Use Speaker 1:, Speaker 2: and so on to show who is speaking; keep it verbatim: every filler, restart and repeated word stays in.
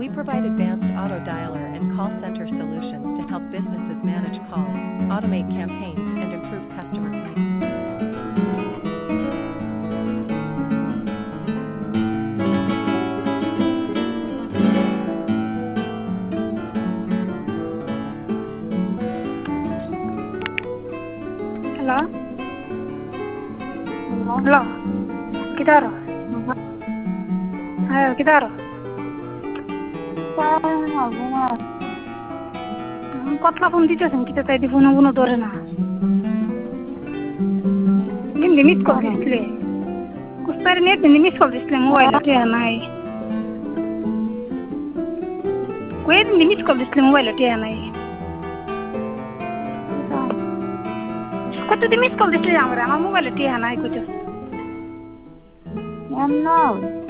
Speaker 1: We provide advanced auto dialer and call center solutions to help businesses manage calls, automate campaigns, and improve customer connect.
Speaker 2: Halo,
Speaker 3: Halo,
Speaker 2: halo, kita aro. Ayo kita aro.
Speaker 3: saya bunga.
Speaker 2: Kotla phone দিতেছেন kita তাই phone phone ধরে না। নিম limit call দিছিলে। কুস্তার net limit call দিছিলে mobile তে নাই। কই লিমিট কল দিছিলে মোবাইল তে নাই। কত দিন মিস কল দিছিলে আমরা আমার মোবাইল তে নাই কইতো।
Speaker 3: এমন